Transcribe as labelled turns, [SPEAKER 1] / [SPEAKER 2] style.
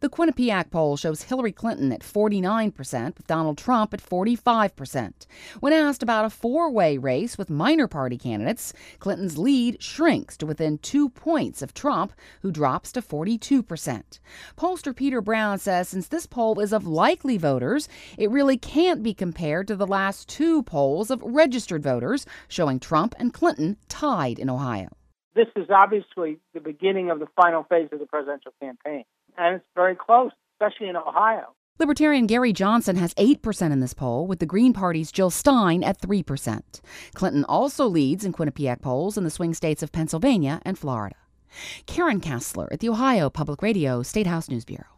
[SPEAKER 1] The Quinnipiac poll shows Hillary Clinton at 49%, with Donald Trump at 45%. When asked about a four-way race with minor party candidates, Clinton's lead shrinks to within 2 points of Trump, who drops to 42%. Pollster Peter Brown says since this poll is of likely voters, it really can't be compared to the last two polls of registered voters, showing Trump and Clinton tied in Ohio.
[SPEAKER 2] This is obviously the beginning of the final phase of the presidential campaign, and it's very close, especially in Ohio.
[SPEAKER 1] Libertarian Gary Johnson has 8% in this poll, with the Green Party's Jill Stein at 3%. Clinton also leads in Quinnipiac polls in the swing states of Pennsylvania and Florida. Karen Kassler at the Ohio Public Radio State House News Bureau.